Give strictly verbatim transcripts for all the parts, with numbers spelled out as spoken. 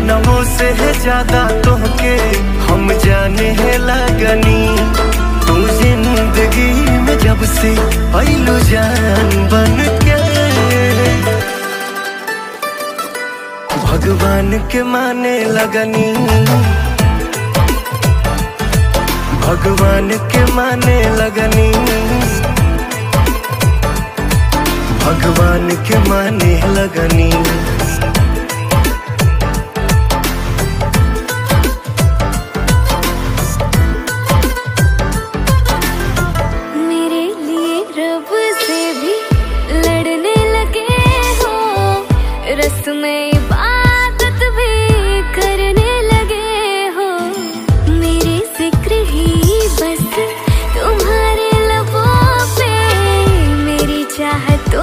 जनमों से है ज्यादा तोहके हम जाने है लगनी। तू जिंदगी में जब से आइलू जान बन के, भगवान के माने लगनी, भगवान के माने लगनी, भगवान के माने लगनी। मेरे लिए रब से भी लड़ने लगे हो, रस्में इबादत भी करने लगे हो। मेरे जिक्र ही बस तुम्हारे लबों पे, मेरी चाहतों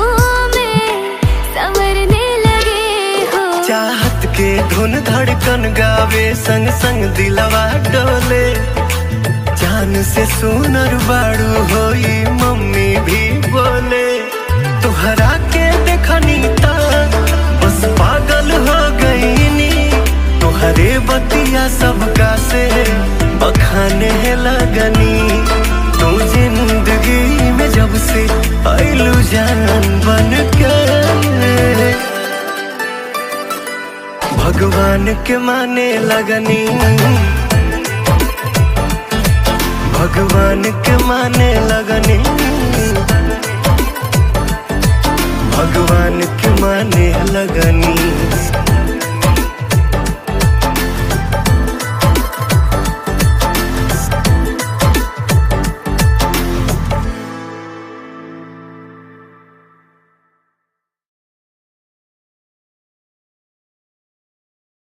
चाहत के धुन धड़कन गावे, संग संग दिलवा डोले। जान से सुनर बाड़ू होई मम्मी भी बोले। तुहरा के देखनी ता बस पागल हो गईनी, तुहरे बतिया सबका से बखाने लगनी। तू जिंदगी में जब से आइलू जान बन के, भगवान के माने लगनी, भगवान के माने लगनी, भगवान के माने लगनी।